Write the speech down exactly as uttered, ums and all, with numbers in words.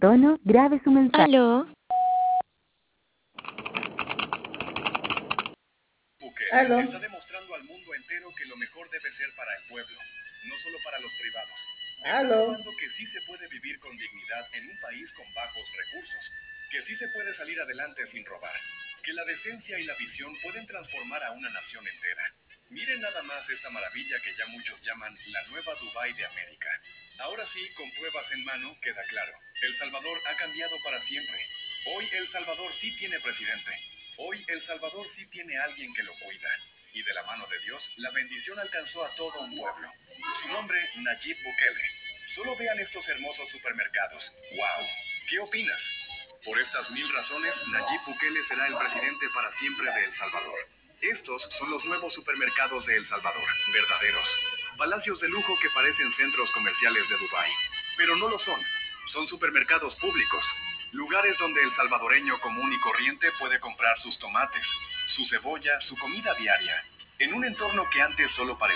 tono, grabe su mensaje. Aló. Bukele Aló. está demostrando al mundo entero que lo mejor debe ser para el pueblo, no solo para los privados. Está Aló. probando que sí se puede vivir con dignidad en un país con bajos recursos, que sí se puede salir adelante sin robar, que la decencia y la visión pueden transformar a una nación entera. Miren nada más esta maravilla que ya muchos llaman la nueva Dubái de América. Ahora sí, con pruebas en mano, queda claro. El Salvador ha cambiado para siempre. Hoy El Salvador sí tiene presidente. Hoy El Salvador sí tiene alguien que lo cuida. Y de la mano de Dios, la bendición alcanzó a todo un pueblo. Su nombre, Nayib Bukele. Solo vean estos hermosos supermercados. ¡Wow! ¿Qué opinas? Por estas mil razones, Nayib Bukele será el presidente para siempre de El Salvador. Estos son los nuevos supermercados de El Salvador, verdaderos. Palacios de lujo que parecen centros comerciales de Dubái. Pero no lo son. Son supermercados públicos. Lugares donde el salvadoreño común y corriente puede comprar sus tomates, su cebolla, su comida diaria. En un entorno que antes solo parecía